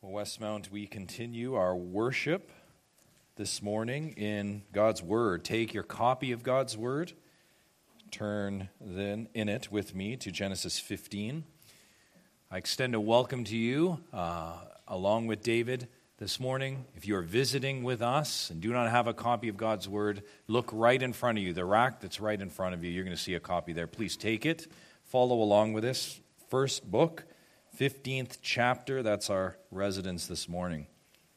Westmount, we continue our worship this morning in God's Word. Take your copy of God's Word, turn then in it with me to Genesis 15. I extend a welcome to you along with David this morning. If you are visiting with us and do not have a copy of God's Word, look right in front of you. The rack that's right in front of you, you're going to see a copy there. Please take it. Follow along with this first book. 15th chapter, that's our residence this morning.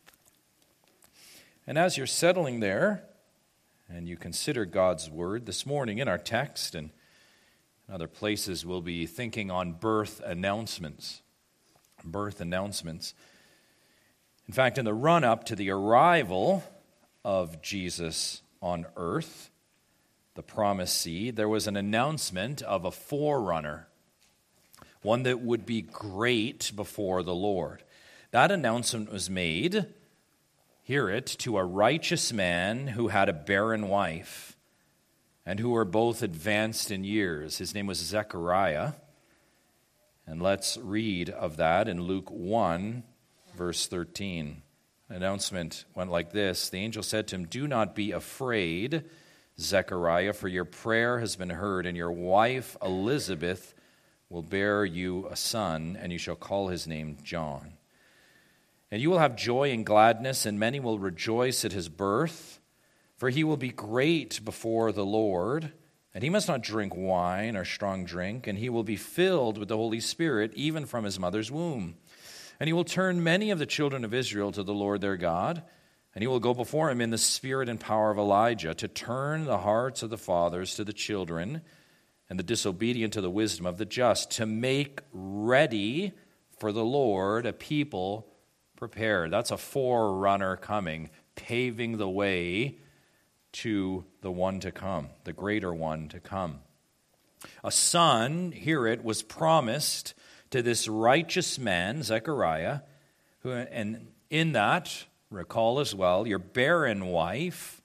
And as you're settling there, and you consider God's Word, this morning in our text and in other places, we'll be thinking on birth announcements. Birth announcements. In fact, in the run-up to the arrival of Jesus on earth, the promised seed, there was an announcement of a forerunner, one that would be great before the Lord. That announcement was made, hear it, to a righteous man who had a barren wife and who were both advanced in years. His name was Zechariah. And let's read of that in Luke 1, verse 13. The announcement went like this. The angel said to him, "Do not be afraid, Zechariah, for your prayer has been heard, and your wife Elizabeth will bear you a son, and you shall call his name John. And you will have joy and gladness, and many will rejoice at his birth, for he will be great before the Lord, and he must not drink wine or strong drink, and he will be filled with the Holy Spirit, even from his mother's womb. And he will turn many of the children of Israel to the Lord their God, and he will go before him in the spirit and power of Elijah, to turn the hearts of the fathers to the children, and the disobedient to the wisdom of the just, to make ready for the Lord a people prepared." That's a forerunner coming, paving the way to the one to come, the greater one to come. A son, hear it, was promised to this righteous man, Zechariah, who, and in that, recall as well, your barren wife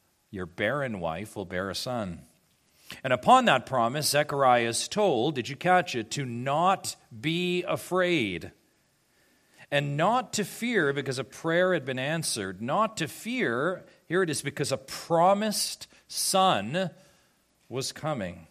will bear a son. And upon that promise, Zechariah is told, did you catch it, to not be afraid and not to fear because a prayer had been answered. Not to fear, here it is, because a promised son was coming.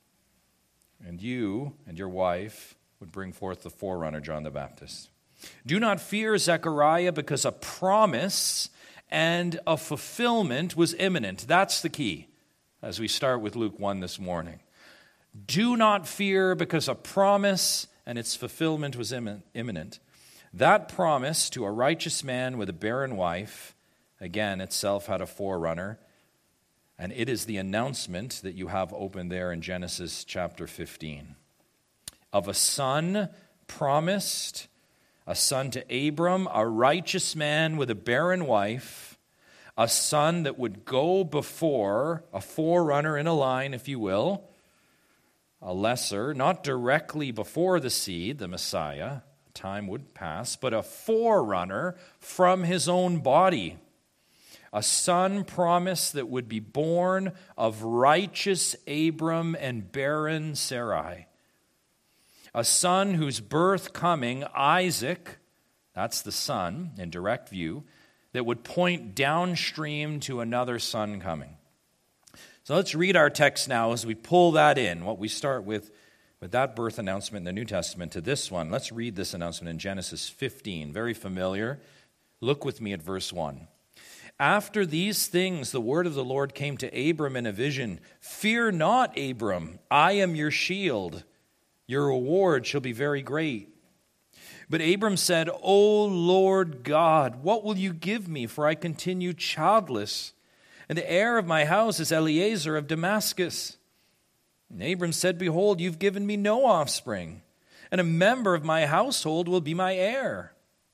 And you and your wife would bring forth the forerunner, John the Baptist. Do not fear, Zechariah, because a promise and a fulfillment was imminent. That's the key. As we start with Luke 1 this morning. Do not fear because a promise and its fulfillment was imminent. That promise to a righteous man with a barren wife, again, itself had a forerunner. And it is the announcement that you have open there in Genesis chapter 15. Of a son promised, a son to Abram, a righteous man with a barren wife, a son that would go before, a forerunner in a line, if you will, a lesser, not directly before the seed, the Messiah, time would pass, but a forerunner from his own body. A son promised that would be born of righteous Abram and barren Sarai. A son whose birth coming, Isaac, that's the son in direct view, that would point downstream to another son coming. So let's read our text now as we pull that in, what we start with that birth announcement in the New Testament to this one. Let's read this announcement in Genesis 15, very familiar. Look with me at verse 1. After these things, the word of the Lord came to Abram in a vision. "Fear not, Abram, I am your shield. Your reward shall be very great." But Abram said, "O Lord God, what will you give me? For I continue childless, and the heir of my house is Eliezer of Damascus." And Abram said, "Behold, you've given me no offspring, and a member of my household will be my heir."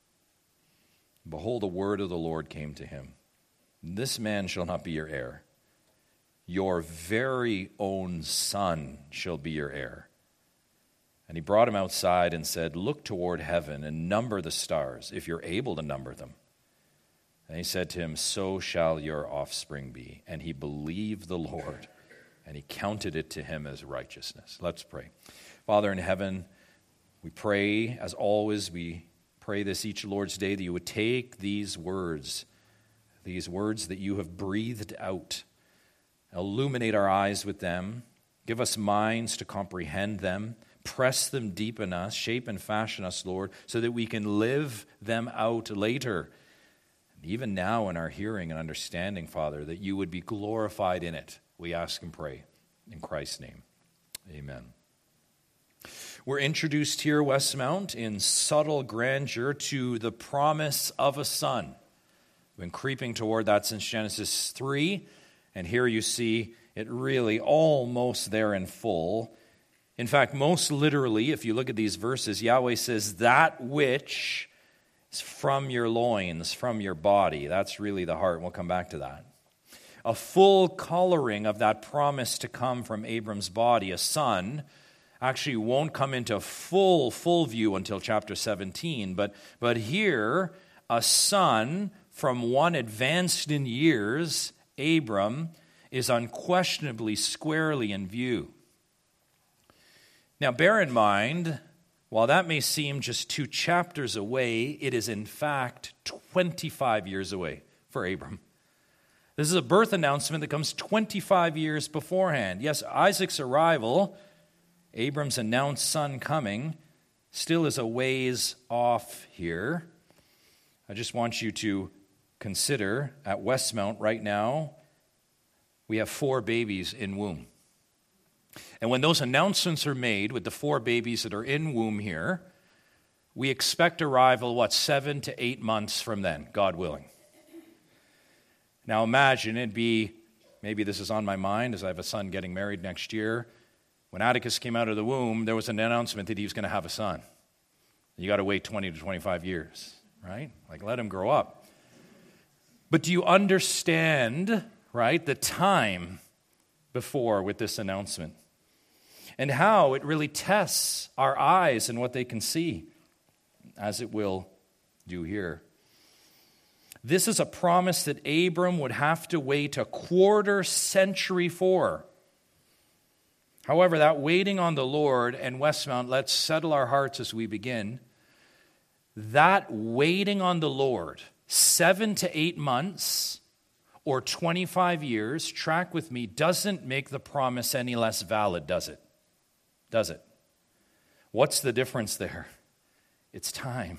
And behold, a word of the Lord came to him. "This man shall not be your heir. Your very own son shall be your heir." And he brought him outside and said, "Look toward heaven and number the stars, if you're able to number them." And he said to him, "So shall your offspring be." And he believed the Lord, and he counted it to him as righteousness. Let's pray. Father in heaven, we pray, as always, we Pray this each Lord's Day, that you would take these words that you have breathed out, illuminate our eyes with them, give us minds to comprehend them, press them deep in us, shape and fashion us, Lord, so that we can live them out later. And even now in our hearing and understanding, Father, that you would be glorified in it. We ask and pray in Christ's name. Amen. We're introduced here, Westmount, in subtle grandeur to the promise of a son. We've been creeping toward that since Genesis 3, and here you see it really almost there in full. In fact, most literally, if you look at these verses, Yahweh says, that which is from your loins, from your body. That's really the heart, and we'll come back to that. A full coloring of that promise to come from Abram's body, a son, actually won't come into full view until chapter 17. But here, a son from one advanced in years, Abram, is unquestionably squarely in view. Now, bear in mind, while that may seem just 2 chapters away, it is in fact 25 years away for Abram. This is a birth announcement that comes 25 years beforehand. Yes, Isaac's arrival, Abram's announced son coming, still is a ways off here. I just want you to consider at Westmount right now, we have 4 babies in womb. And when those announcements are made with the 4 babies that are in womb here, we expect arrival, 7 to 8 months from then, God willing. Now imagine it'd be, maybe this is on my mind as I have a son getting married next year. When Atticus came out of the womb, there was an announcement that he was going to have a son. You got to wait 20 to 25 years, right? Like, let him grow up. But do you understand, right, the time before with this announcement? And how it really tests our eyes and what they can see, as it will do here. This is a promise that Abram would have to wait a quarter century for. However, that waiting on the Lord, and Westmount, let's settle our hearts as we begin. That waiting on the Lord, 7 to 8 months or 25 years, track with me, doesn't make the promise any less valid, does it? Does it? What's the difference there? It's time.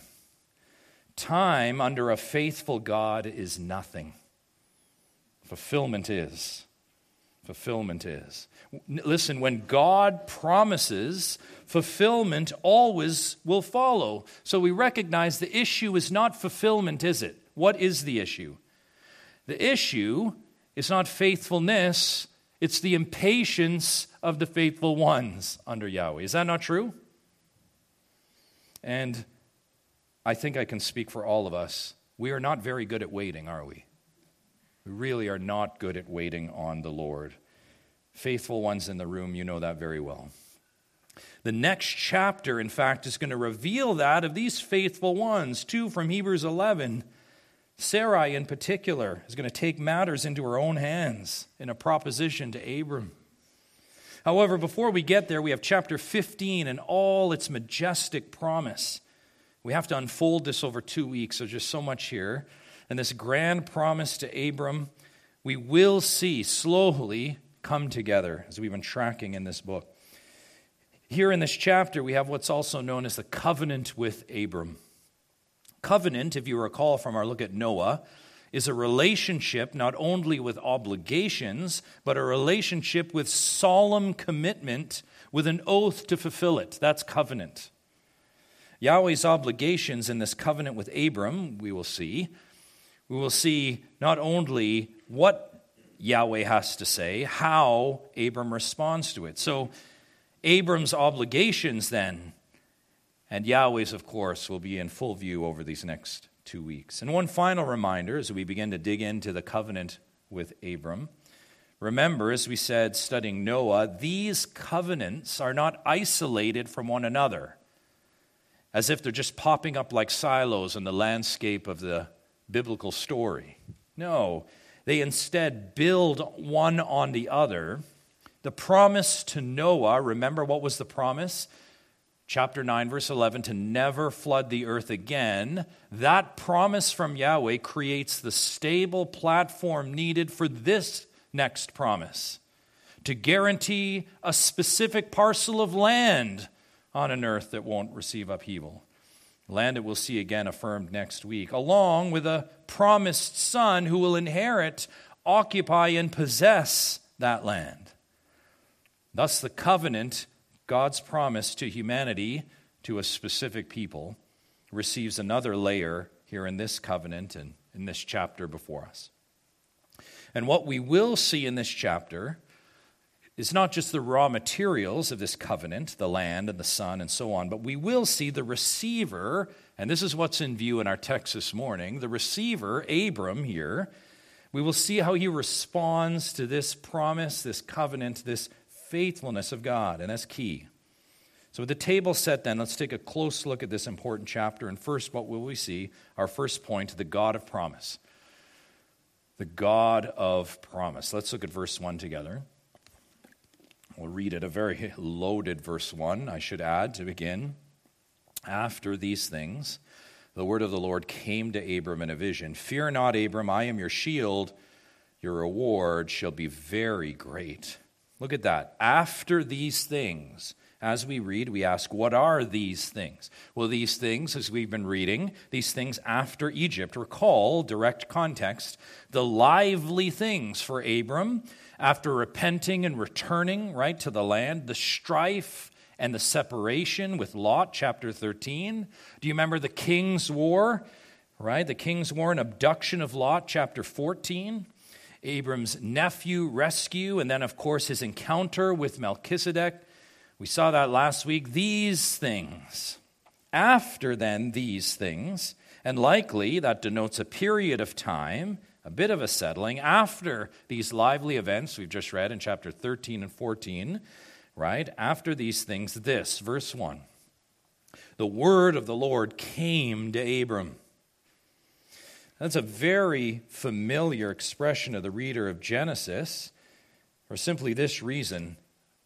Time under a faithful God is nothing. Fulfillment is. Fulfillment is. Listen, when God promises, fulfillment always will follow. So we recognize the issue is not fulfillment, is it? What is the issue? The issue is not faithfulness, it's the impatience of the faithful ones under Yahweh. Is that not true? And I think I can speak for all of us. We are not very good at waiting, are we? We really are not good at waiting on the Lord. Faithful ones in the room, you know that very well. The next chapter, in fact, is going to reveal that of these faithful ones. 2 from Hebrews 11. Sarai, in particular, is going to take matters into her own hands in a proposition to Abram. However, before we get there, we have chapter 15 and all its majestic promise. We have to unfold this over 2 weeks. There's just so much here. And this grand promise to Abram, we will see slowly come together as we've been tracking in this book. Here in this chapter, we have what's also known as the covenant with Abram. Covenant, if you recall from our look at Noah, is a relationship not only with obligations, but a relationship with solemn commitment with an oath to fulfill it. That's covenant. Yahweh's obligations in this covenant with Abram, we will see not only what Yahweh has to say, how Abram responds to it. So Abram's obligations then, and Yahweh's, of course, will be in full view over these next 2 weeks. And one final reminder as we begin to dig into the covenant with Abram. Remember, as we said, studying Noah, these covenants are not isolated from one another, as if they're just popping up like silos in the landscape of the biblical story. No, they instead build one on the other. The promise to Noah, remember what was the promise? chapter 9, verse 11, to never flood the earth again, that promise from Yahweh creates the stable platform needed for this next promise, to guarantee a specific parcel of land on an earth that won't receive upheaval. Land that we'll see again affirmed next week, along with a promised son who will inherit, occupy, and possess that land. Thus, the covenant, God's promise to humanity, to a specific people, receives another layer here in this covenant and in this chapter before us. And what we will see in this chapter is not just the raw materials of this covenant, the land and the son and so on, but we will see the receiver, and this is what's in view in our text this morning, the receiver, Abram here. We will see how he responds to this promise, this covenant, this faithfulness of God, and that's key. So with the table set then, let's take a close look at this important chapter. And first, what will we see? Our first point, the God of promise. The God of promise. Let's look at verse 1 together. We'll read it, a very loaded verse 1, I should add, to begin. After these things, the word of the Lord came to Abram in a vision. Fear not, Abram, I am your shield. Your reward shall be very great. Look at that. After these things, as we read, we ask, what are these things? Well, these things, as we've been reading, these things after Egypt. Recall, direct context, the lively things for Abram after repenting and returning, right, to the land, the strife and the separation with Lot, chapter 13. Do you remember the king's war, right? The king's war and abduction of Lot, chapter 14. Abram's nephew rescue, and then, of course, his encounter with Melchizedek. We saw that last week. These things. After then, these things, and likely that denotes a period of time, a bit of a settling, after these lively events we've just read in chapter 13 and 14, right? After these things, this, verse 1. The word of the Lord came to Abram. That's a very familiar expression of the reader of Genesis, for simply this reason,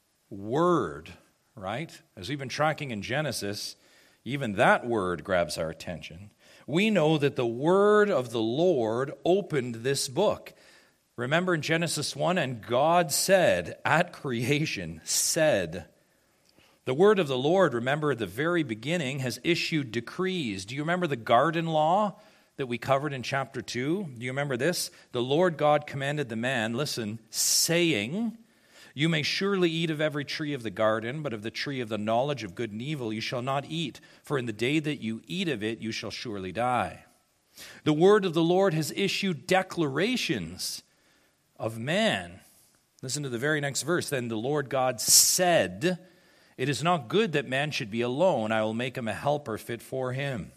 word, right? As we've been tracking in Genesis, even that word grabs our attention. We know that the word of the Lord opened this book. Remember in Genesis 1, and God said, at creation, said. The word of the Lord, remember at the very beginning, has issued decrees. Do you remember the garden law that we covered in chapter 2? Do you remember this? The Lord God commanded the man, listen, saying, you may surely eat of every tree of the garden, but of the tree of the knowledge of good and evil you shall not eat, for in the day that you eat of it you shall surely die. The word of the Lord has issued declarations of man. Listen to the very next verse. Then the Lord God said, it is not good that man should be alone. I will make him a helper fit for him.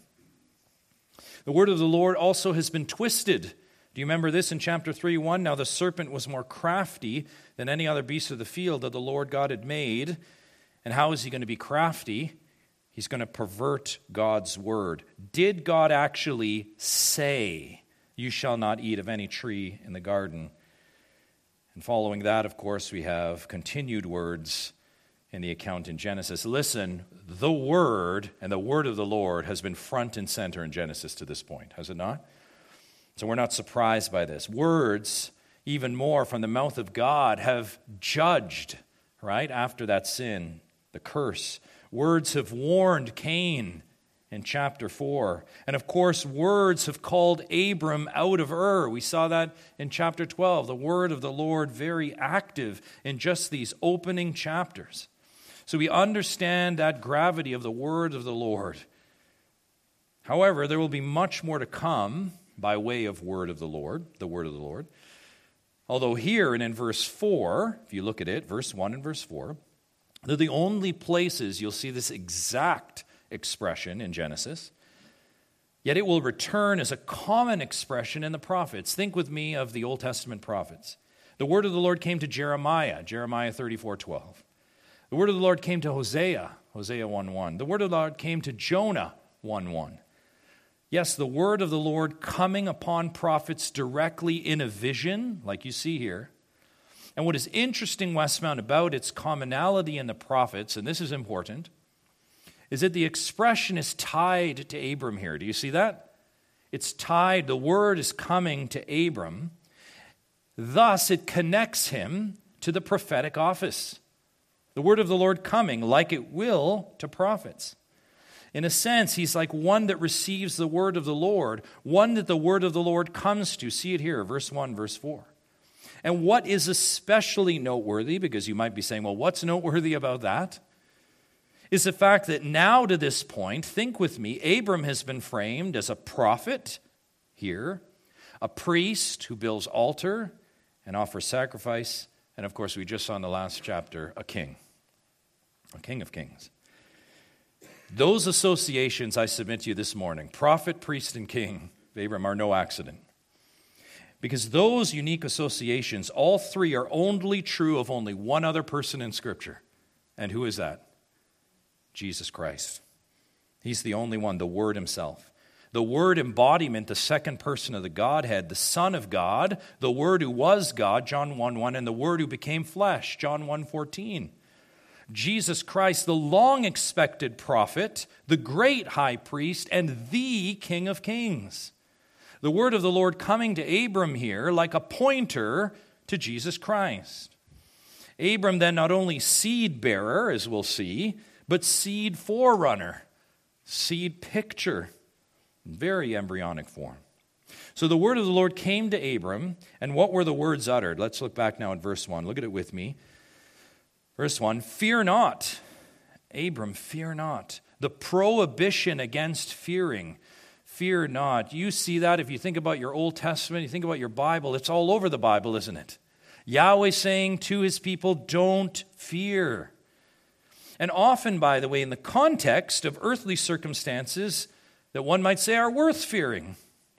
The word of the Lord also has been twisted. Do you remember this in chapter 3:1? Now the serpent was more crafty than any other beast of the field that the Lord God had made. And how is he going to be crafty? He's going to pervert God's word. Did God actually say, you shall not eat of any tree in the garden? And following that, of course, we have continued words in the account in Genesis. Listen, the word and the word of the Lord has been front and center in Genesis to this point, has it not? So we're not surprised by this. Words, even more from the mouth of God, have judged, right, after that sin, the curse. Words have warned Cain in chapter 4. And of course, words have called Abram out of Ur. We saw that in chapter 12. The word of the Lord very active in just these opening chapters. So we understand that gravity of the word of the Lord. However, there will be much more to come by way of word of the Lord, the word of the Lord. Although here and in verse 4, if you look at it, verse 1 and verse 4, they're the only places you'll see this exact expression in Genesis. Yet it will return as a common expression in the prophets. Think with me of the Old Testament prophets. The word of the Lord came to Jeremiah, Jeremiah 34:12. The word of the Lord came to Hosea, Hosea 1:1. The word of the Lord came to Jonah 1:1. Yes, the word of the Lord coming upon prophets directly in a vision, like you see here. And what is interesting, Westmount, about its commonality in the prophets, and this is important, is that the expression is tied to Abram here. Do you see that? It's tied. The word is coming to Abram. Thus, it connects him to the prophetic office. The word of the Lord coming, like it will, to prophets. In a sense, he's like one that receives the word of the Lord, one that the word of the Lord comes to. See it here, verse 1, verse 4. And what is especially noteworthy, because you might be saying, well, what's noteworthy about that? Is the fact that now to this point, think with me, Abram has been framed as a prophet here, a priest who builds altar and offers sacrifice, and of course we just saw in the last chapter, a king of kings. Those associations I submit to you this morning, prophet, priest, and king of Abram, are no accident. Because those unique associations, all three are only true of only one other person in Scripture. And who is that? Jesus Christ. He's the only one, the Word himself. The Word embodiment, the second person of the Godhead, the Son of God, the Word who was God, John 1:1, and the Word who became flesh, John 1:14. Jesus Christ, the long-expected prophet, the great high priest, and the King of kings. The word of the Lord coming to Abram here like a pointer to Jesus Christ. Abram then not only seed bearer, as we'll see, but seed forerunner, seed picture, very embryonic form. So the word of the Lord came to Abram, and what were the words uttered? Let's look back now at verse 1. Look at it with me. Verse 1, fear not. Abram, fear not. The prohibition against fearing. Fear not. You see that if you think about your Old Testament, you think about your Bible, it's all over the Bible, isn't it? Yahweh saying to his people, don't fear. And often, by the way, in the context of earthly circumstances that one might say are worth fearing,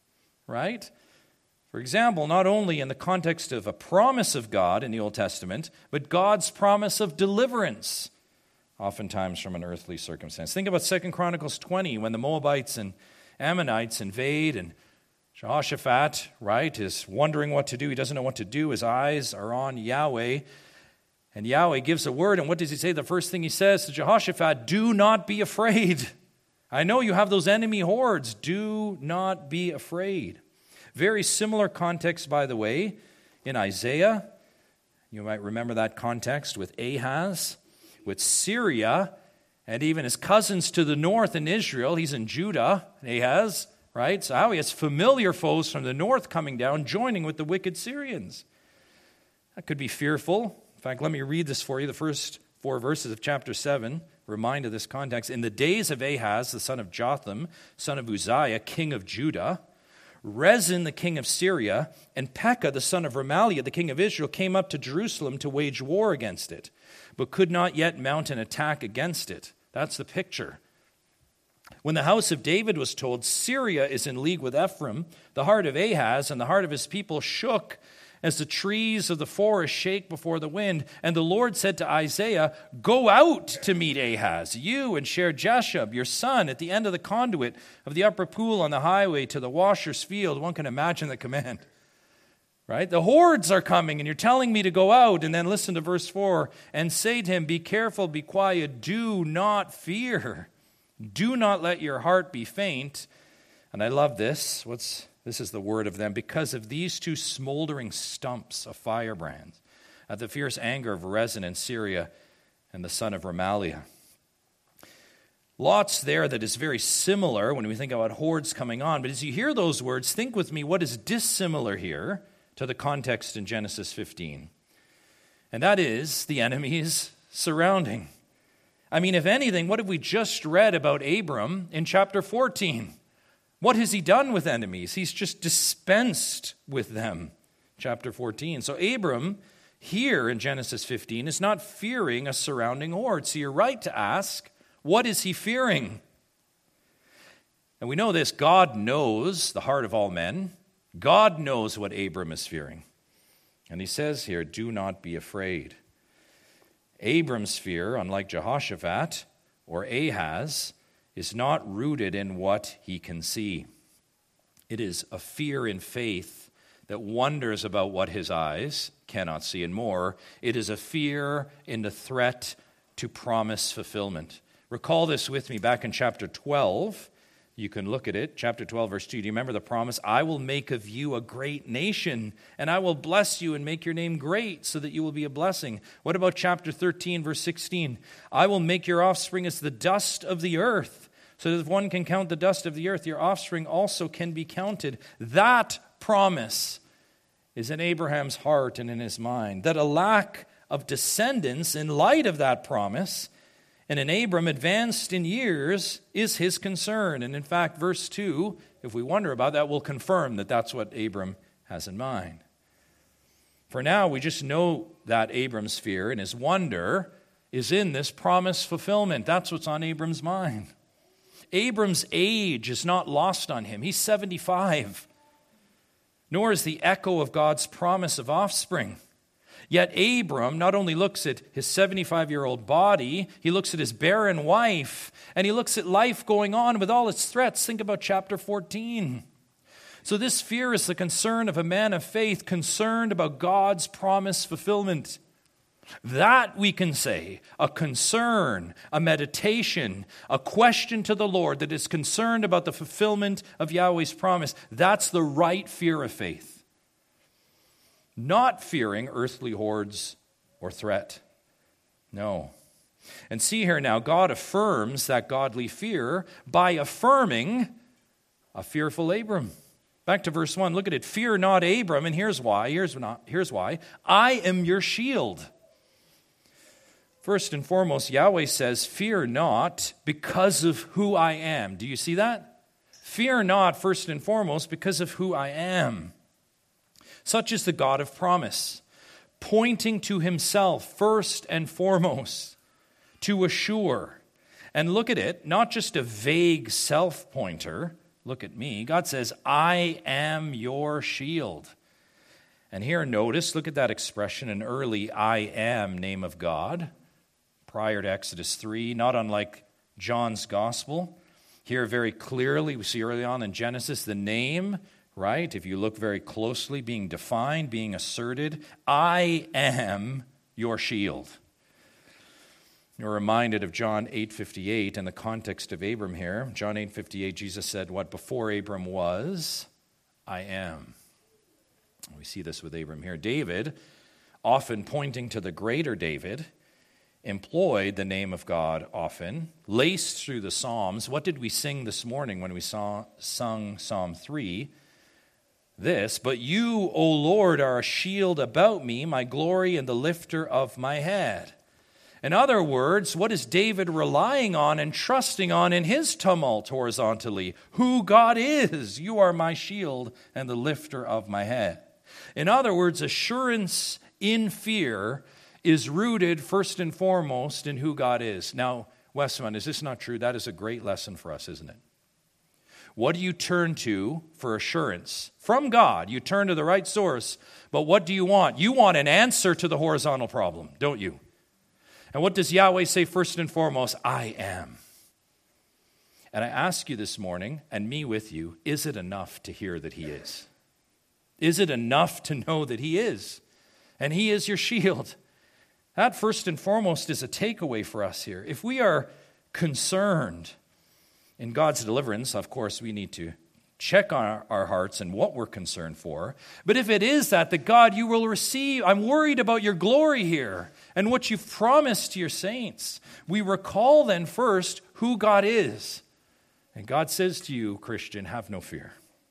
right? For example, not only in the context of a promise of God in the Old Testament, but God's promise of deliverance, oftentimes from an earthly circumstance. Think about 2 Chronicles 20, when the Moabites and Ammonites invade, and Jehoshaphat, right, is wondering what to do. He doesn't know what to do. His eyes are on Yahweh. And Yahweh gives a word, and what does he say? The first thing he says to Jehoshaphat, do not be afraid. I know you have those enemy hordes. Do not be afraid. Very similar context, by the way, in Isaiah. You might remember that context with Ahaz, with Syria, and even his cousins to the north in Israel. He's in Judah, Ahaz, right? So how he has familiar foes from the north coming down, joining with the wicked Syrians. That could be fearful. In fact, let me read this for you. The first 4 verses of chapter 7 remind of this context. In the days of Ahaz, the son of Jotham, son of Uzziah, king of Judah, Rezin, the king of Syria, and Pekah, the son of Remaliah, the king of Israel, came up to Jerusalem to wage war against it, but could not yet mount an attack against it. That's the picture. When the house of David was told, Syria is in league with Ephraim, the heart of Ahaz and the heart of his people shook as the trees of the forest shake before the wind. And the Lord said to Isaiah, go out to meet Ahaz, you and Shear-Jashub, your son, at the end of the conduit of the upper pool on the highway to the washer's field. One can imagine the command. Right? The hordes are coming, and you're telling me to go out. And then listen to verse 4, and say to him, be careful, be quiet, do not fear. Do not let your heart be faint. And I love this. This is the word of them. Because of these 2 smoldering stumps of firebrands, at the fierce anger of Rezin and Syria and the son of Remaliah. Lots there that is very similar when we think about hordes coming on. But as you hear those words, think with me what is dissimilar here to the context in Genesis 15. And that is the enemies surrounding. I mean, if anything, what have we just read about Abram in chapter 14? What has he done with enemies? He's just dispensed with them. Chapter 14. So Abram, here in Genesis 15, is not fearing a surrounding horde. So you're right to ask, what is he fearing? And we know this, God knows the heart of all men. God knows what Abram is fearing. And he says here, do not be afraid. Abram's fear, unlike Jehoshaphat or Ahaz, is not rooted in what he can see. It is a fear in faith that wonders about what his eyes cannot see, and more, it is a fear in the threat to promise fulfillment. Recall this with me back in chapter 12. You can look at it. Chapter 12, verse 2. Do you remember the promise? I will make of you a great nation, and I will bless you and make your name great so that you will be a blessing. What about chapter 13, verse 16? I will make your offspring as the dust of the earth, so that if one can count the dust of the earth, your offspring also can be counted. That promise is in Abraham's heart and in his mind. That a lack of descendants in light of that promise and in Abram, advanced in years, is his concern. And in fact, verse 2, if we wonder about that, will confirm that that's what Abram has in mind. For now, we just know that Abram's fear and his wonder is in this promise fulfillment. That's what's on Abram's mind. Abram's age is not lost on him. He's 75. Nor is the echo of God's promise of offspring. Yet Abram not only looks at his 75-year-old body, he looks at his barren wife, and he looks at life going on with all its threats. Think about chapter 14. So this fear is the concern of a man of faith, concerned about God's promise fulfillment. That, we can say, a concern, a meditation, a question to the Lord that is concerned about the fulfillment of Yahweh's promise. That's the right fear of faith. Not fearing earthly hordes or threat. No. And see here now, God affirms that godly fear by affirming a fearful Abram. Back to verse 1, look at it. Fear not, Abram, and here's why. Here's why. I am your shield. First and foremost, Yahweh says, fear not because of who I am. Do you see that? Fear not, first and foremost, because of who I am. Such is the God of promise, pointing to himself first and foremost, to assure. And look at it, not just a vague self-pointer. Look at me. God says, I am your shield. And here, notice, look at that expression, an early I am name of God, prior to Exodus 3, not unlike John's gospel. Here very clearly, we see early on in Genesis, the name, right? If you look very closely, being defined, being asserted, I am your shield. You're reminded of John 8:58 in the context of Abram here. John 8:58, Jesus said, what before Abram was, I am. We see this with Abram here. David, often pointing to the greater David, employed the name of God often, laced through the Psalms. What did we sing this morning when we sung Psalm 3? This, but you, O Lord, are a shield about me, my glory and the lifter of my head. In other words, what is David relying on and trusting on in his tumult horizontally? Who God is. You are my shield and the lifter of my head. In other words, assurance in fear is rooted first and foremost in who God is. Now, Westmont, is this not true? That is a great lesson for us, isn't it? What do you turn to for assurance? From God. You turn to the right source. But what do you want? You want an answer to the horizontal problem, don't you? And what does Yahweh say first and foremost? I am. And I ask you this morning, and me with you, is it enough to hear that he is? Is it enough to know that he is? And he is your shield. That first and foremost is a takeaway for us here. If we are concerned in God's deliverance, of course, we need to check on our hearts and what we're concerned for. But if it is that God, you will receive, I'm worried about your glory here and what you've promised to your saints. We recall then first who God is. And God says to you, Christian, have no fear.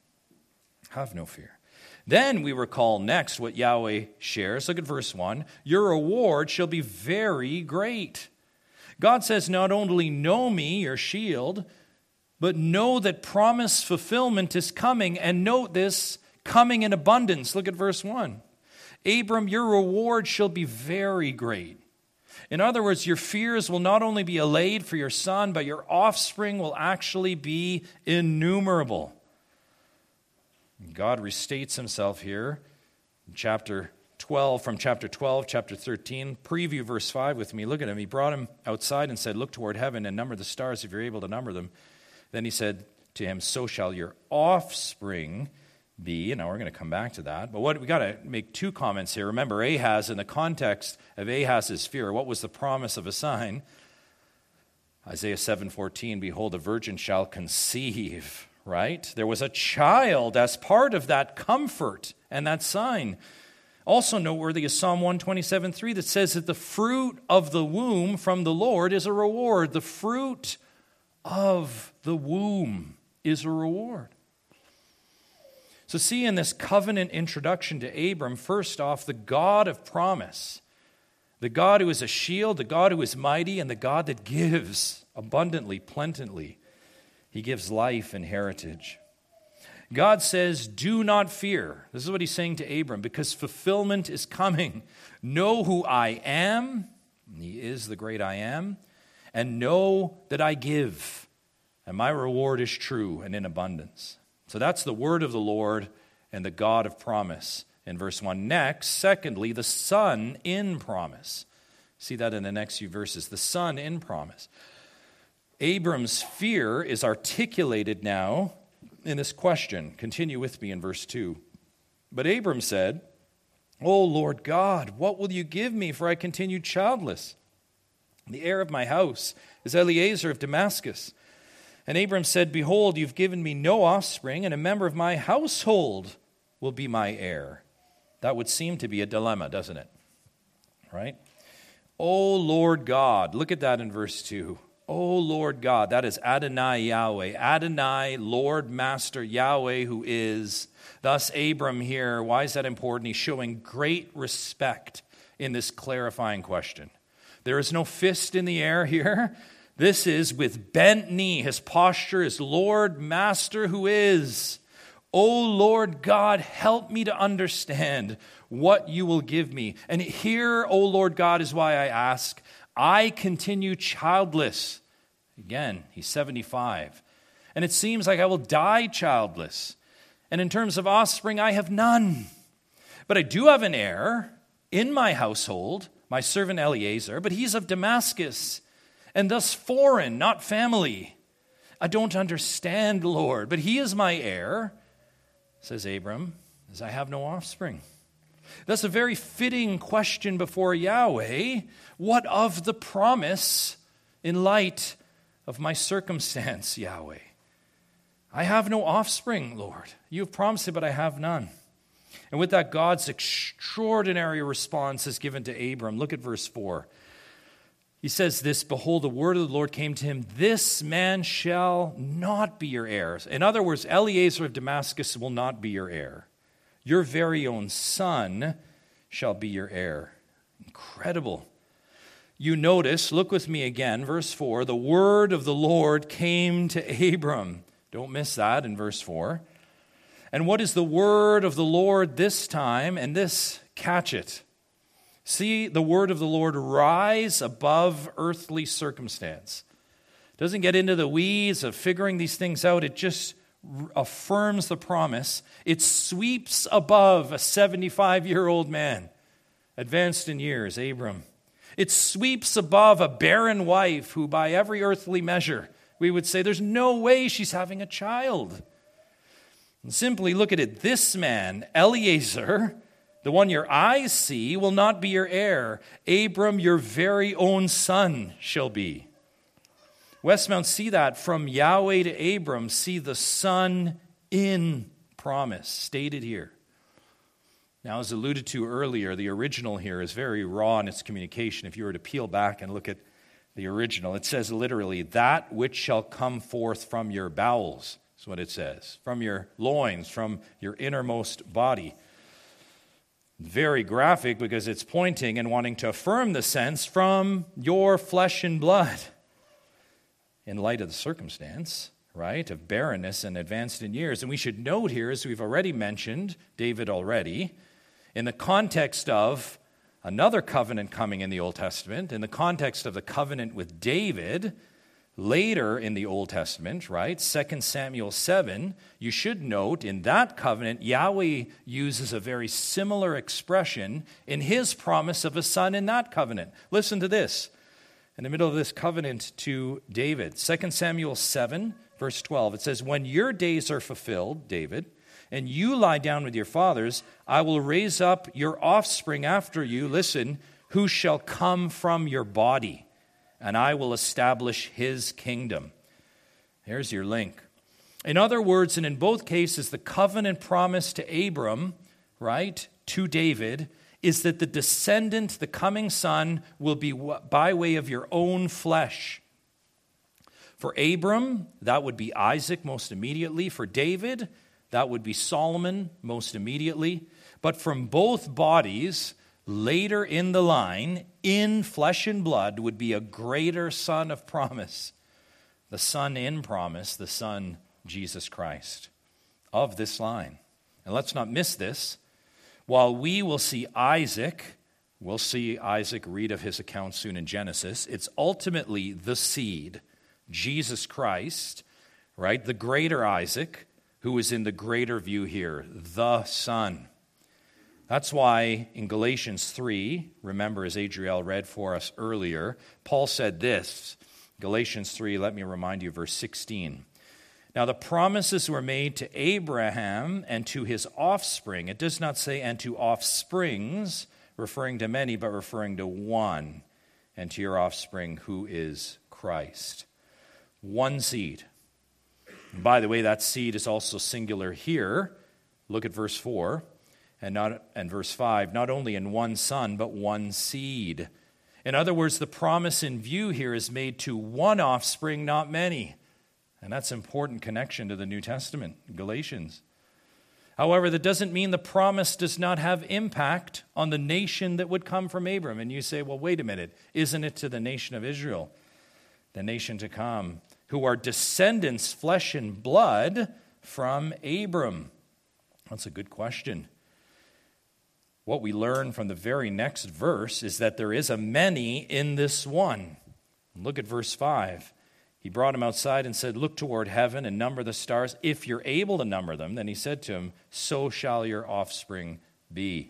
Have no fear. Then we recall next what Yahweh shares. Look at verse 1. Your reward shall be very great. God says, not only know me, your shield, but know that promise fulfillment is coming, and note this, coming in abundance. Look at verse 1. Abram, your reward shall be very great. In other words, your fears will not only be allayed for your son, but your offspring will actually be innumerable. God restates himself here in chapter 12, from chapter 12, chapter 13. Preview verse 5 with me. Look at him. He brought him outside and said, look toward heaven and number the stars if you're able to number them. Then he said to him, so shall your offspring be. And now we're going to come back to that. But we got to make two comments here. Remember, Ahaz, in the context of Ahaz's fear, what was the promise of a sign? Isaiah 7:14, behold, a virgin shall conceive, right? There was a child as part of that comfort and that sign. Also noteworthy is Psalm 127:3 that says that the fruit of the womb from the Lord is a reward. The fruit of the womb is a reward. So see in this covenant introduction to Abram, first off, the God of promise, the God who is a shield, the God who is mighty, and the God that gives abundantly, plentifully. He gives life and heritage. God says, do not fear. This is what he's saying to Abram, because fulfillment is coming. Know who I am, he is the great I am, and know that I give, and my reward is true and in abundance. So that's the word of the Lord and the God of promise in verse 1. Next, secondly, the Son in promise. See that in the next few verses. The Son in promise. Abram's fear is articulated now in this question. Continue with me in verse 2. But Abram said, O Lord God, what will you give me, for I continue childless? The heir of my house is Eliezer of Damascus. And Abram said, behold, you've given me no offspring, and a member of my household will be my heir. That would seem to be a dilemma, doesn't it? Right? O Lord God, look at that in verse 2. O Lord God, that is Adonai Yahweh. Adonai, Lord, Master, Yahweh, who is. Thus Abram here, why is that important? He's showing great respect in this clarifying question. There is no fist in the air here. This is with bent knee. His posture is Lord, Master, who is. O Lord God, help me to understand what you will give me. And here, O Lord God, is why I ask, I continue childless. Again, he's 75. And it seems like I will die childless. And in terms of offspring, I have none. But I do have an heir in my household, my servant Eliezer, but he's of Damascus, and thus foreign, not family. I don't understand, Lord, but he is my heir, says Abram, as I have no offspring. That's a very fitting question before Yahweh. What of the promise in light of my circumstance, Yahweh? I have no offspring, Lord. You have promised it, but I have none. And with that, God's extraordinary response is given to Abram. Look at verse 4. He says this, behold, the word of the Lord came to him, this man shall not be your heir. In other words, Eliezer of Damascus will not be your heir. Your very own son shall be your heir. Incredible. You notice, look with me again, verse 4, the word of the Lord came to Abram. Don't miss that in verse 4. And what is the word of the Lord this time? And this, catch it. See the word of the Lord rise above earthly circumstance. Doesn't get into the weeds of figuring these things out. It just affirms the promise. It sweeps above a 75-year-old man, advanced in years, Abram. It sweeps above a barren wife who, by every earthly measure, we would say there's no way she's having a child. And simply look at it. This man, Eliezer, the one your eyes see, will not be your heir. Abram, your very own son, shall be. Westmount, see that from Yahweh to Abram, see the Son in promise, stated here. Now, as alluded to earlier, the original here is very raw in its communication. If you were to peel back and look at the original, it says literally, that which shall come forth from your bowels, is what it says, from your loins, from your innermost body. Very graphic because it's pointing and wanting to affirm the sense from your flesh and blood. In light of the circumstance, right, of barrenness and advanced in years. And we should note here, as we've already mentioned, David already, in the context of another covenant coming in the Old Testament, in the context of the covenant with David, later in the Old Testament, right, 2 Samuel 7, you should note in that covenant, Yahweh uses a very similar expression in his promise of a son in that covenant. Listen to this. In the middle of this covenant to David, 2 Samuel 7, verse 12, it says, when your days are fulfilled, David, and you lie down with your fathers, I will raise up your offspring after you, listen, who shall come from your body, and I will establish his kingdom. There's your link. In other words, and in both cases, the covenant promise to Abram, right, to David, is that the descendant, the coming son, will be by way of your own flesh. For Abram, that would be Isaac most immediately. For David, that would be Solomon most immediately. But from both bodies, later in the line, in flesh and blood, would be a greater son of promise. The son in promise, the son Jesus Christ, of this line. And let's not miss this. While we will see Isaac, read of his account soon in Genesis, it's ultimately the seed, Jesus Christ, right? The greater Isaac, who is in the greater view here, the Son. That's why in Galatians 3, remember as Adriel read for us earlier, Paul said this, Galatians 3, let me remind you, verse 16. Now the promises were made to Abraham and to his offspring. It does not say and to offsprings, referring to many, but referring to one, and to your offspring who is Christ. One seed. And by the way, that seed is also singular here. Look at verse 4 and verse 5. Not only in one son, but one seed. In other words, the promise in view here is made to one offspring, not many. And that's an important connection to the New Testament, Galatians. However, that doesn't mean the promise does not have impact on the nation that would come from Abram. And you say, well, wait a minute, isn't it to the nation of Israel, the nation to come, who are descendants, flesh and blood, from Abram? That's a good question. What we learn from the very next verse is that there is a many in this one. Look at verse 5. He brought him outside and said, look toward heaven and number the stars. If you're able to number them, then he said to him, so shall your offspring be.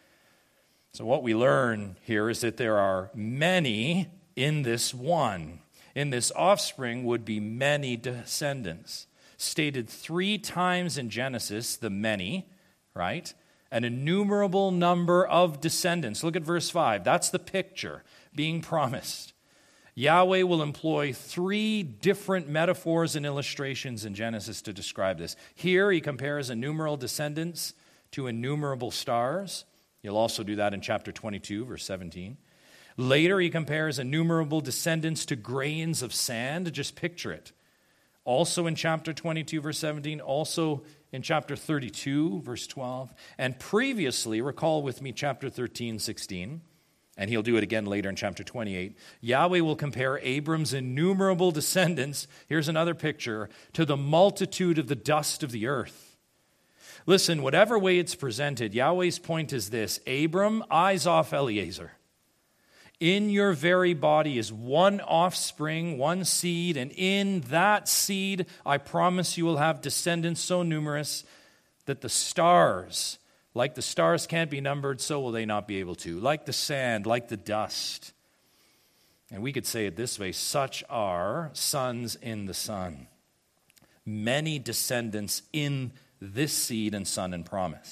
So what we learn here is that there are many in this one. In this offspring would be many descendants. Stated 3 times in Genesis, the many, right? An innumerable number of descendants. Look at verse 5. That's the picture being promised. Yahweh will employ 3 different metaphors and illustrations in Genesis to describe this. Here he compares innumerable descendants to innumerable stars. He'll also do that in chapter 22, verse 17. Later he compares innumerable descendants to grains of sand. Just picture it. Also in chapter 22, verse 17. Also in chapter 32, verse 12. And previously, recall with me chapter 13, 16. And he'll do it again later in chapter 28. Yahweh will compare Abram's innumerable descendants, here's another picture, to the multitude of the dust of the earth. Listen, whatever way it's presented, Yahweh's point is this: Abram, eyes off Eliezer. In your very body is one offspring, one seed, and in that seed I promise you will have descendants so numerous that the stars, like the stars can't be numbered, so will they not be able to. Like the sand, like the dust. And we could say it this way: such are sons in the Son. Many descendants in this seed and son and promise.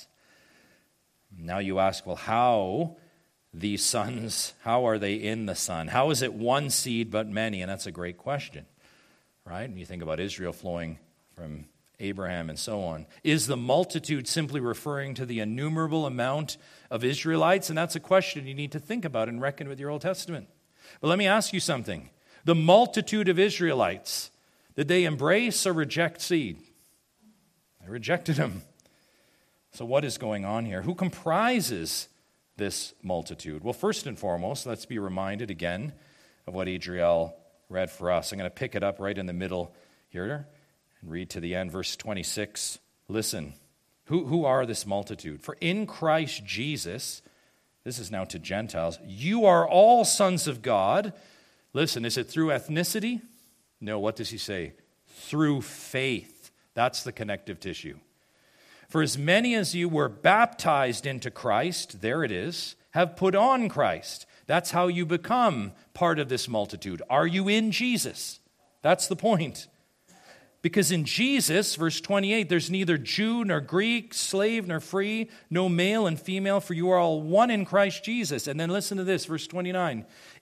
Now you ask, well, how these sons, how are they in the Son? How is it one seed but many? And that's a great question, right? And you think about Israel flowing from Abraham and so on. Is the multitude simply referring to the innumerable amount of Israelites? And that's a question you need to think about and reckon with your Old Testament. But let me ask you something. The multitude of Israelites, did they embrace or reject seed? They rejected him. So what is going on here? Who comprises this multitude? Well, first and foremost, let's be reminded again of what Adriel read for us. I'm going to pick it up right in the middle here and read to the end, verse 26. Listen, who are this multitude? For in Christ Jesus, this is now to Gentiles, you are all sons of God. Listen, is it through ethnicity? No, what does he say? Through faith. That's the connective tissue. For as many as you were baptized into Christ, there it is, have put on Christ. That's how you become part of this multitude. Are you in Jesus? That's the point. Because in Jesus, verse 28, there's neither Jew nor Greek, slave nor free, no male and female, for you are all one in Christ Jesus. And then listen to this, verse 29.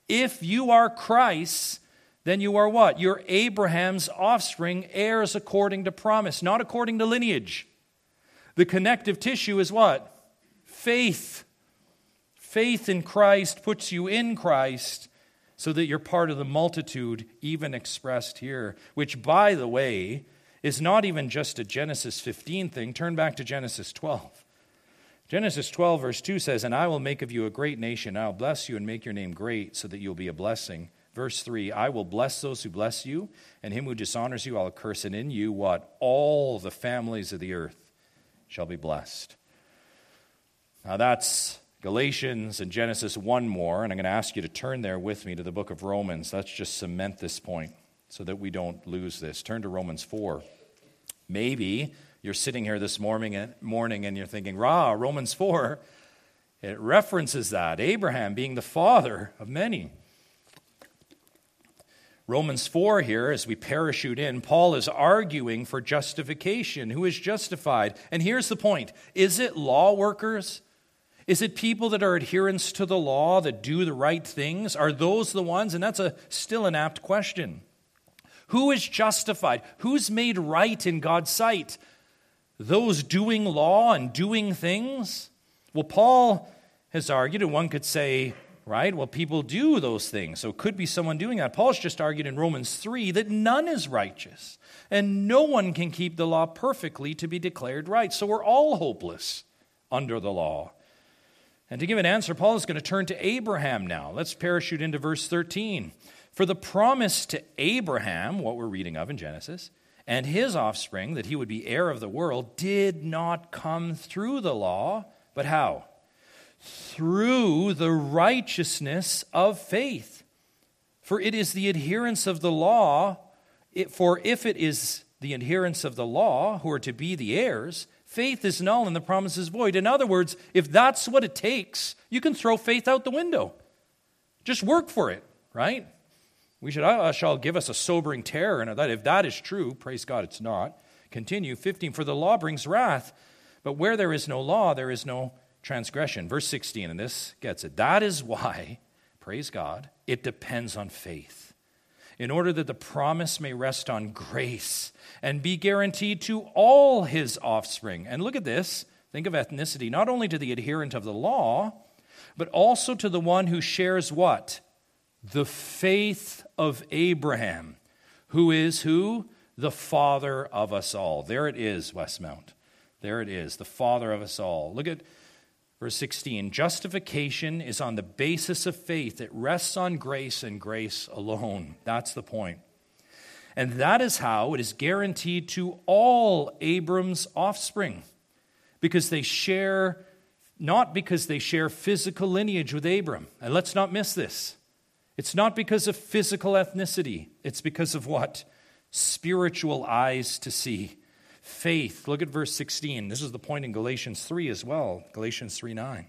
If you are Christ, then you are what? You're Abraham's offspring, heirs according to promise, not according to lineage. The connective tissue is what? Faith. Faith in Christ puts you in Christ so that you're part of the multitude, even expressed here, which, by the way, is not even just a Genesis 15 thing. Turn back to Genesis 12. Genesis 12, verse 2 says, "And I will make of you a great nation. I will bless you and make your name great so that you'll be a blessing." Verse 3, "I will bless those who bless you, and him who dishonors you I'll curse, and in you," what? "All the families of the earth shall be blessed." Now that's Galatians and Genesis 1 more, and I'm going to ask you to turn there with me to the book of Romans. Let's just cement this point so that we don't lose this. Turn to Romans 4. Maybe you're sitting here this morning and you're thinking, Romans 4, it references that. Abraham being the father of many. Romans 4 here, as we parachute in, Paul is arguing for justification. Who is justified? And here's the point. Is it law workers? Is it people that are adherents to the law, that do the right things? Are those the ones? And that's still an apt question. Who is justified? Who's made right in God's sight? Those doing law and doing things? Well, Paul has argued, and one could say, right, well, people do those things, so it could be someone doing that. Paul's just argued in Romans 3 that none is righteous, and no one can keep the law perfectly to be declared right. So we're all hopeless under the law. And to give an answer, Paul is going to turn to Abraham now. Let's parachute into verse 13. "For the promise to Abraham," what we're reading of in Genesis, "and his offspring, that he would be heir of the world, did not come through the law," but how? "Through the righteousness of faith. For it is the adherents of the law, for if it is the adherents of the law who are to be the heirs, faith is null and the promise is void." In other words, if that's what it takes, you can throw faith out the window. Just work for it, right? Shall give us a sobering terror, and that if that is true, praise God it's not. Continue, 15, "For the law brings wrath, but where there is no law, there is no transgression." Verse 16, and this gets it. "That is why, praise God, it depends on faith, in order that the promise may rest on grace and be guaranteed to all his offspring." And look at this. Think of ethnicity. "Not only to the adherent of the law, but also to the one who shares" what? "The faith of Abraham, who is" who? "The father of us all." There it is, Westmount. There it is, the father of us all. Look at verse 16. "Justification is on the basis of faith. It rests on grace and grace alone." That's the point. "And that is how it is guaranteed to all Abram's offspring, because they share, not because they share physical lineage with Abram." And let's not miss this. It's not because of physical ethnicity. It's because of what? Spiritual eyes to see. Faith. Look at verse 16. This is the point in Galatians 3 as well. Galatians 3:9.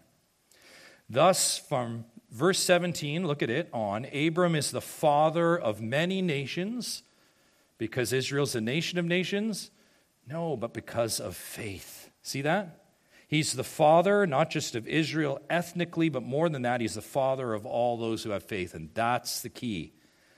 "Thus, from verse 17, look at it on, Abram is the father of many nations, because Israel's a nation of nations? No, but because of faith." See that? He's the father, not just of Israel ethnically, but more than that, he's the father of all those who have faith, and that's the key.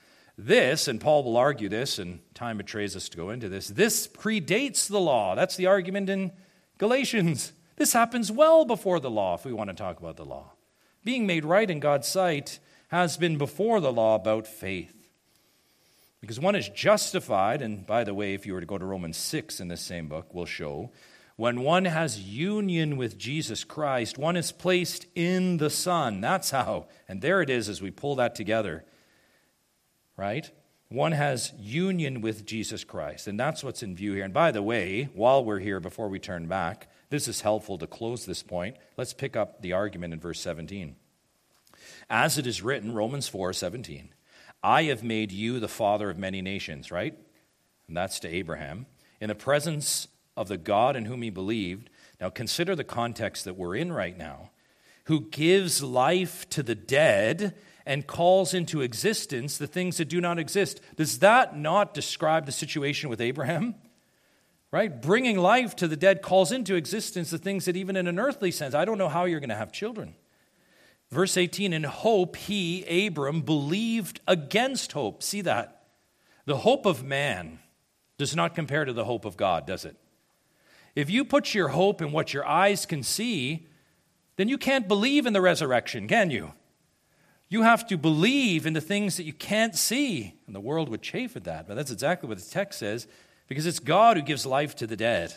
This, and Paul will argue this, and time betrays us to go into this predates the law. That's the argument in Galatians. This happens well before the law, if we want to talk about the law. Being made right in God's sight has been before the law about faith. Because one is justified, and by the way, if you were to go to Romans 6 in this same book, we'll show, when one has union with Jesus Christ, one is placed in the Son. That's how. And there it is as we pull that together. Right? One has union with Jesus Christ. And that's what's in view here. And by the way, while we're here, before we turn back, this is helpful to close this point. Let's pick up the argument in verse 17. "As it is written," Romans 4:17, "I have made you the father of many nations," right? And that's to Abraham. "In the presence of the God in whom he believed." Now consider the context that we're in right now. "Who gives life to the dead and calls into existence the things that do not exist." Does that not describe the situation with Abraham? Right? Bringing life to the dead calls into existence the things that even in an earthly sense, I don't know how you're going to have children. Verse 18, in hope he, Abram, believed against hope. See that? The hope of man does not compare to the hope of God, does it? If you put your hope in what your eyes can see, then you can't believe in the resurrection, can you? You have to believe in the things that you can't see. And the world would chafe at that, but that's exactly what the text says, because it's God who gives life to the dead.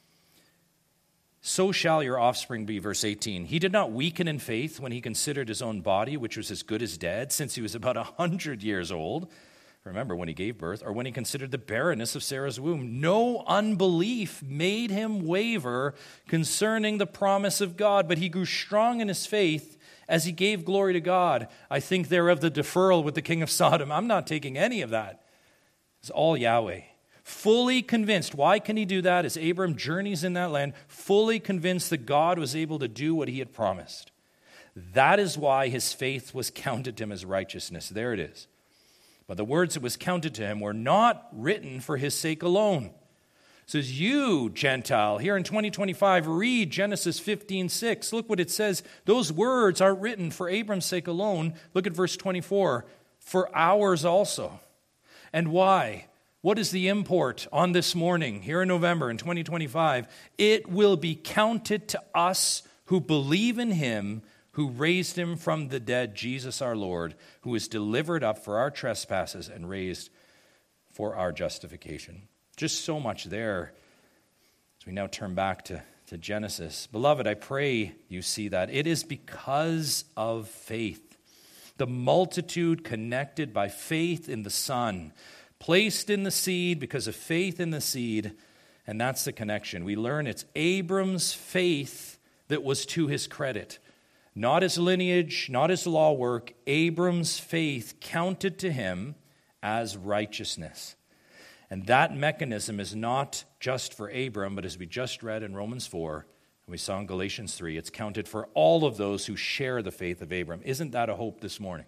So shall your offspring be, verse 18. He did not weaken in faith when he considered his own body, which was as good as dead, since he was about 100 years old. Remember when he gave birth, or when he considered the barrenness of Sarah's womb. No unbelief made him waver concerning the promise of God, but he grew strong in his faith as he gave glory to God. I think there of the deferral with the king of Sodom. I'm not taking any of that. It's all Yahweh. Fully convinced. Why can he do that? As Abram journeys in that land, fully convinced that God was able to do what he had promised. That is why his faith was counted to him as righteousness. There it is. But the words that was counted to him were not written for his sake alone. It says, you, Gentile, here in 2025, read Genesis 15:6. Look what it says. Those words aren't written for Abram's sake alone. Look at verse 24. For ours also. And why? What is the import on this morning, here in November in 2025? It will be counted to us who believe in him who raised him from the dead, Jesus our Lord, who was delivered up for our trespasses and raised for our justification. Just so much there. As we now turn back to Genesis. Beloved, I pray you see that. It is because of faith. The multitude connected by faith in the Son, placed in the seed because of faith in the seed, and that's the connection. We learn it's Abram's faith that was to his credit. Not his lineage, not his law work. Abram's faith counted to him as righteousness. And that mechanism is not just for Abram, but as we just read in Romans 4, and we saw in Galatians 3, it's counted for all of those who share the faith of Abram. Isn't that a hope this morning?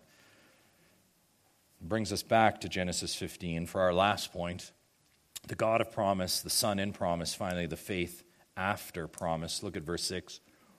It brings us back to Genesis 15 for our last point. The God of promise, the Son in promise, finally the faith after promise. Look at verse 6.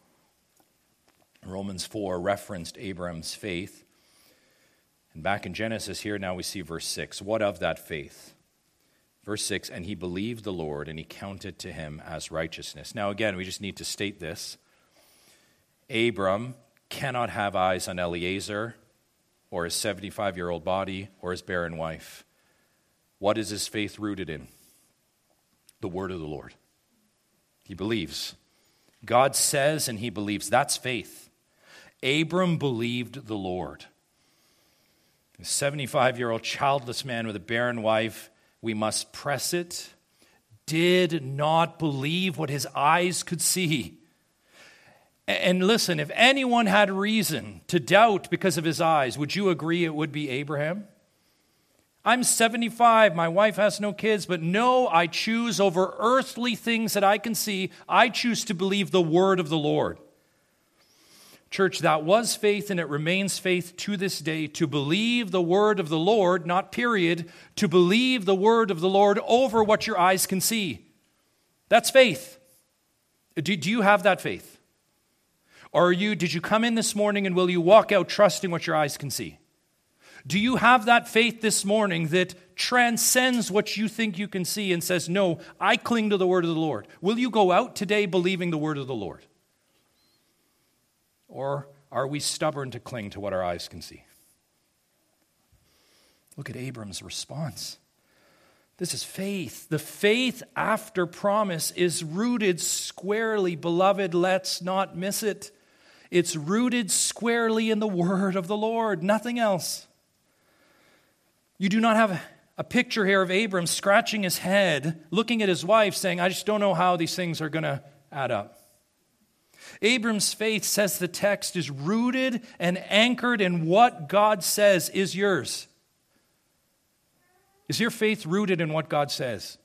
Romans 4 referenced Abram's faith. And back in Genesis here, now we see verse 6. What of that faith? Verse 6, and he believed the Lord, and he counted to him as righteousness. Now again, we just need to state this. Abram cannot have eyes on Eliezer, or his 75-year-old body, or his barren wife. What is his faith rooted in? The word of the Lord. He believes. God says, and he believes. That's faith. Abram believed the Lord. A 75-year-old childless man with a barren wife, we must press it, did not believe what his eyes could see. And listen, if anyone had reason to doubt because of his eyes, would you agree it would be Abraham? I'm 75, my wife has no kids, but no, I choose over earthly things that I can see. I choose to believe the word of the Lord. Church, that was faith and it remains faith to this day, to believe the word of the Lord, not period, to believe the word of the Lord over what your eyes can see. That's faith. Do you have that faith? Or did you come in this morning and will you walk out trusting what your eyes can see? Do you have that faith this morning that transcends what you think you can see and says, no, I cling to the word of the Lord? Will you go out today believing the word of the Lord? Or are we stubborn to cling to what our eyes can see? Look at Abram's response. This is faith. The faith after promise is rooted squarely. Beloved, let's not miss it. It's rooted squarely in the word of the Lord, nothing else. You do not have a picture here of Abram scratching his head, looking at his wife, saying, I just don't know how these things are going to add up. Abram's faith, says the text, is rooted and anchored in what God says is yours. Is your faith rooted in what God says?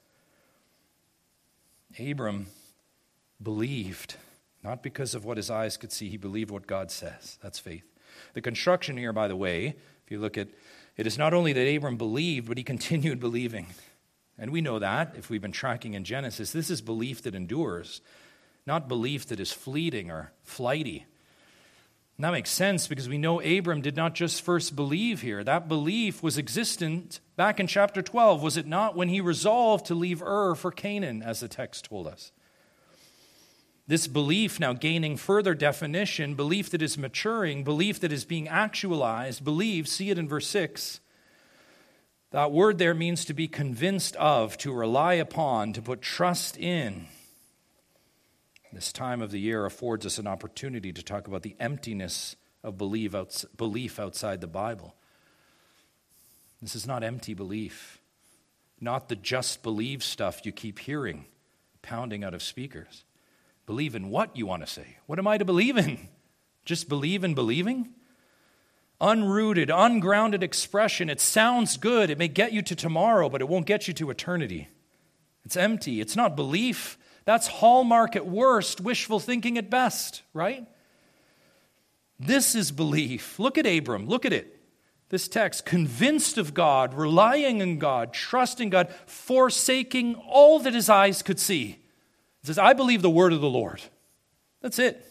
Abram believed, not because of what his eyes could see, he believed what God says. That's faith. The construction here, by the way, if you look at it, is not only that Abram believed, but he continued believing. And we know that, if we've been tracking in Genesis, this is belief that endures, not belief that is fleeting or flighty. And that makes sense because we know Abram did not just first believe here. That belief was existent back in chapter 12, was it not, when he resolved to leave Ur for Canaan, as the text told us. This belief now gaining further definition, belief that is maturing, belief that is being actualized, believe, see it in verse 6. That word there means to be convinced of, to rely upon, to put trust in. This time of the year affords us an opportunity to talk about the emptiness of belief outside the Bible. This is not empty belief, not the just believe stuff you keep hearing pounding out of speakers. Believe in what, you want to say? What am I to believe in? Just believe in believing? Unrooted, ungrounded expression. It sounds good. It may get you to tomorrow, but it won't get you to eternity. It's empty. It's not belief. That's hallmark at worst, wishful thinking at best, right? This is belief. Look at Abram. Look at it. This text, convinced of God, relying on God, trusting God, forsaking all that his eyes could see. It says, I believe the word of the Lord. That's it.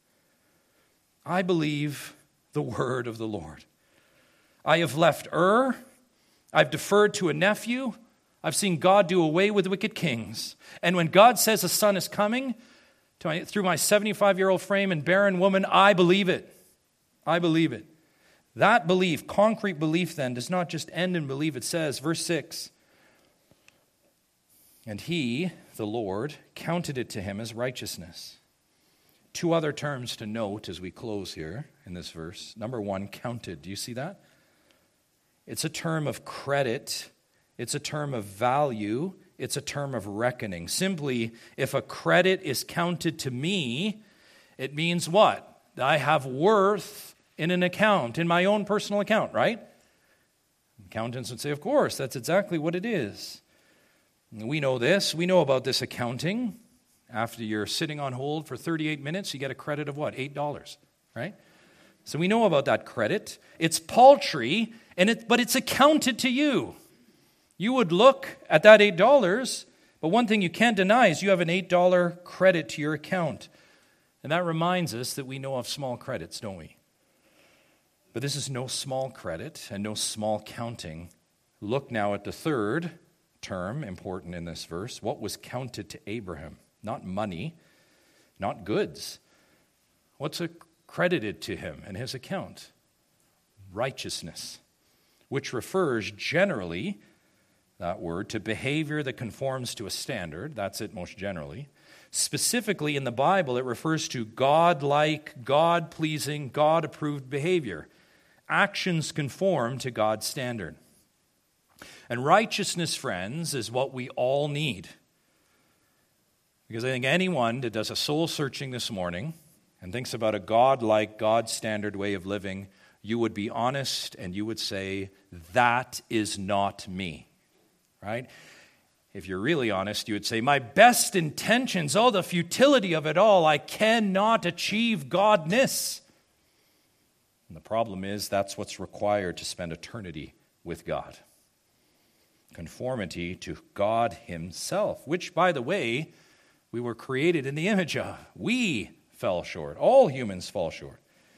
I believe the word of the Lord. I have left Ur. I've deferred to a nephew. I've seen God do away with wicked kings. And when God says a son is coming, through my 75-year-old frame and barren woman, I believe it. I believe it. That belief, concrete belief then, does not just end in belief. It says, verse 6, and he, the Lord, counted it to him as righteousness. Two other terms to note as we close here in this verse. Number one, counted. Do you see that? It's a term of credit. It's a term of value. It's a term of reckoning. Simply, if a credit is counted to me, it means what? I have worth in an account, in my own personal account, right? Accountants would say, of course, that's exactly what it is. We know this. We know about this accounting. After you're sitting on hold for 38 minutes, you get a credit of what? $8, right? So we know about that credit. It's paltry, but it's accounted to you. You would look at that $8, but one thing you can't deny is you have an $8 credit to your account. And that reminds us that we know of small credits, don't we? But this is no small credit and no small counting. Look now at the third term important in this verse. What was counted to Abraham? Not money, not goods. What's credited to him in his account? Righteousness, which refers generally, that word, to behavior that conforms to a standard. That's it most generally. Specifically in the Bible, it refers to God-like, God-pleasing, God-approved behavior. Actions conform to God's standard. And righteousness, friends, is what we all need. Because I think anyone that does a soul searching this morning and thinks about a God-like, God-standard way of living, you would be honest and you would say, that is not me, right? If you're really honest, you would say, my best intentions, the futility of it all, I cannot achieve godness. And the problem is that's what's required to spend eternity with God. Conformity to God himself, which, by the way, we were created in the image of. We fell short. All humans fall short.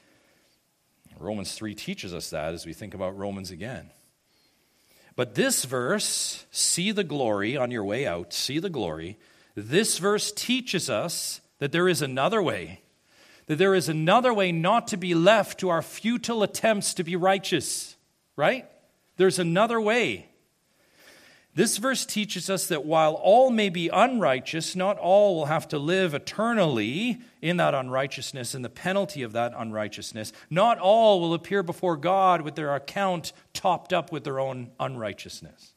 Romans 3 teaches us that as we think about Romans again. But this verse, see the glory on your way out, see the glory. This verse teaches us that there is another way. That there is another way not to be left to our futile attempts to be righteous. Right? There's another way. This verse teaches us that while all may be unrighteous, not all will have to live eternally in that unrighteousness and the penalty of that unrighteousness. Not all will appear before God with their account topped up with their own unrighteousness.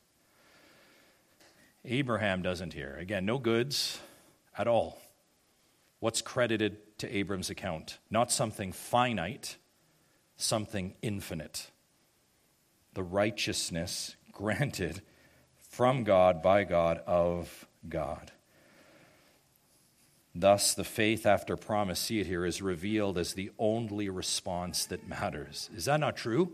Abraham doesn't here. Again, no goods at all. What's credited to Abram's account? Not something finite, something infinite. The righteousness granted from God, by God, of God. Thus, the faith after promise, see it here, is revealed as the only response that matters. Is that not true?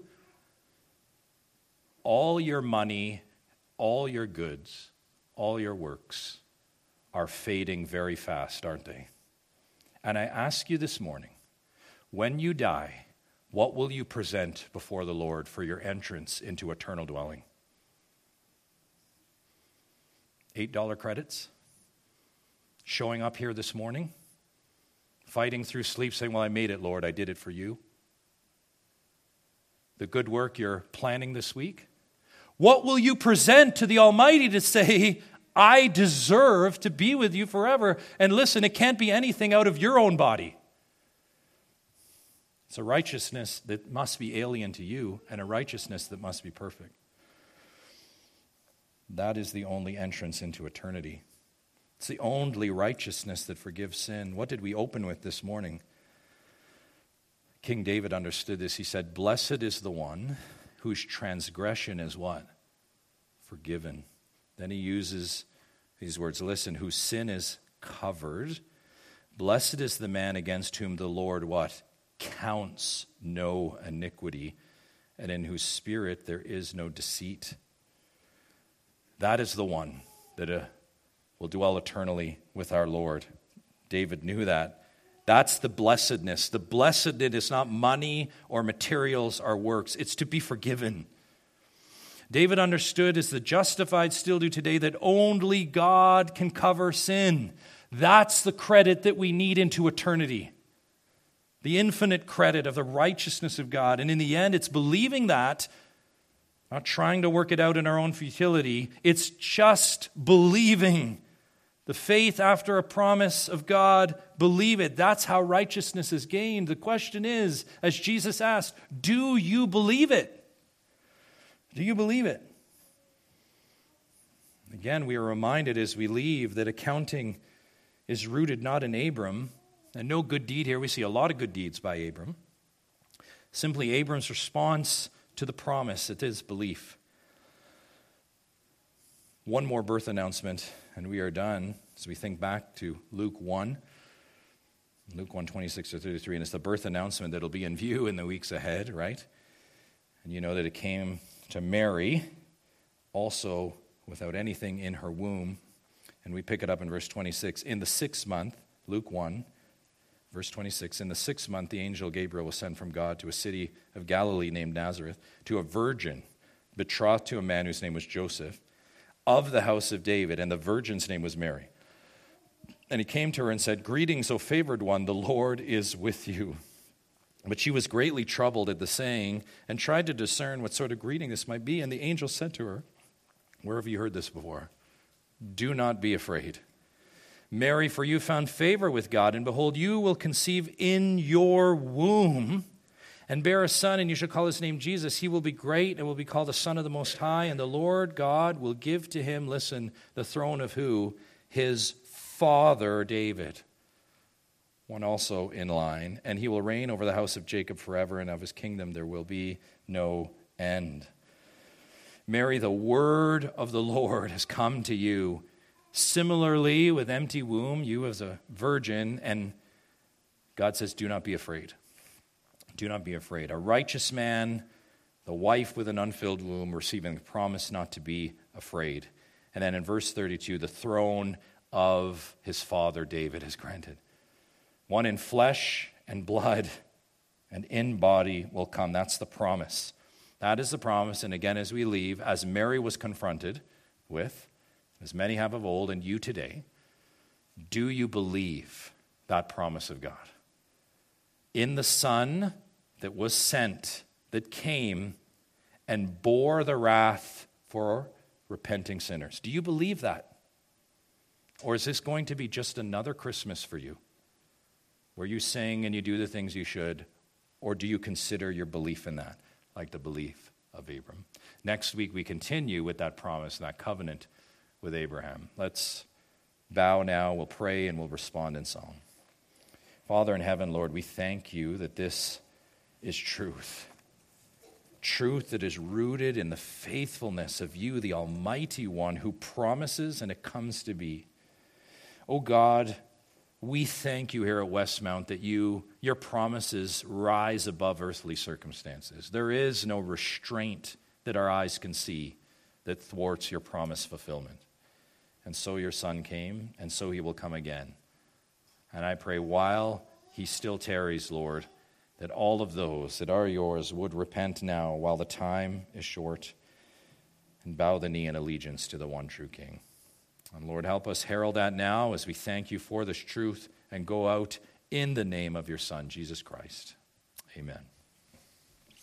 All your money, all your goods, all your works are fading very fast, aren't they? And I ask you this morning, when you die, what will you present before the Lord for your entrance into eternal dwelling? $8 credits? Showing up here this morning? Fighting through sleep saying, well, I made it, Lord, I did it for you? The good work you're planning this week? What will you present to the Almighty to say, I deserve to be with you forever? And listen, it can't be anything out of your own body. It's a righteousness that must be alien to you and a righteousness that must be perfect. That is the only entrance into eternity. It's the only righteousness that forgives sin. What did we open with this morning? King David understood this. He said, blessed is the one whose transgression is what? Forgiven. Then he uses these words, listen, whose sin is covered. Blessed is the man against whom the Lord what? Counts no iniquity, and in whose spirit there is no deceit. That is the one that will dwell eternally with our Lord. David knew that. That's the blessedness. The blessedness is not money or materials or works. It's to be forgiven. David understood, as the justified still do today, that only God can cover sin. That's the credit that we need into eternity. The infinite credit of the righteousness of God. And in the end, it's believing that, not trying to work it out in our own futility. It's just believing. The faith after a promise of God, believe it. That's how righteousness is gained. The question is, as Jesus asked, do you believe it? Do you believe it? Again, we are reminded as we leave that accounting is rooted not in Abram, and no good deed here. We see a lot of good deeds by Abram. Simply Abram's response to the promise, it is belief. One more birth announcement, and we are done. As we think back to Luke 1, 26-33, and it's the birth announcement that'll be in view in the weeks ahead, right? And you know that it came to Mary, also without anything in her womb. And we pick it up in verse 26. In the 6th month, Luke 1, verse 26, in the 6th month, the angel Gabriel was sent from God to a city of Galilee named Nazareth, to a virgin betrothed to a man whose name was Joseph, of the house of David, and the virgin's name was Mary. And he came to her and said, greetings, O favored one, the Lord is with you. But she was greatly troubled at the saying and tried to discern what sort of greeting this might be. And the angel said to her, where have you heard this before? Do not be afraid, Mary, for you found favor with God, and behold, you will conceive in your womb and bear a son, and you shall call his name Jesus. He will be great and will be called the Son of the Most High, and the Lord God will give to him, listen, the throne of who? His father David. One also in line, and he will reign over the house of Jacob forever, and of his kingdom there will be no end. Mary, the word of the Lord has come to you. Similarly, with empty womb, you as a virgin, and God says, do not be afraid. Do not be afraid. A righteous man, the wife with an unfilled womb, receiving the promise not to be afraid. And then in verse 32, the throne of his father David is granted. One in flesh and blood and in body will come. That's the promise. That is the promise. And again, as we leave, as Mary was confronted with, as many have of old, and you today, do you believe that promise of God? In the Son that was sent, that came and bore the wrath for repenting sinners. Do you believe that? Or is this going to be just another Christmas for you, where you sing and you do the things you should? Or do you consider your belief in that like the belief of Abram? Next week we continue with that promise, that covenant with Abraham. Let's bow now, we'll pray, and we'll respond in song. Father in heaven, Lord, we thank you that this is truth. Truth that is rooted in the faithfulness of you, the Almighty One, who promises and it comes to be. Oh God, we thank you here at Westmount that your promises rise above earthly circumstances. There is no restraint that our eyes can see that thwarts your promise fulfillment. And so your Son came, and so he will come again. And I pray while he still tarries, Lord, that all of those that are yours would repent now while the time is short and bow the knee in allegiance to the one true King. And Lord, help us herald that now as we thank you for this truth and go out in the name of your Son, Jesus Christ.